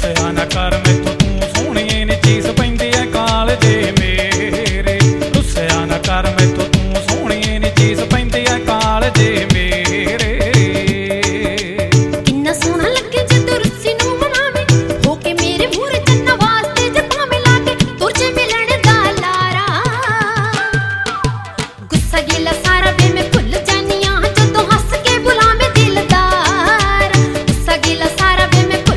ਦਇਆ ਨਾ ਕਰ ਮੈਥੋਂ ਤੂੰ ਸੋਹਣੀਏ ਨੀ ਚੀਸ ਪੈਂਦੀ ਐ ਕਾਲਜੇ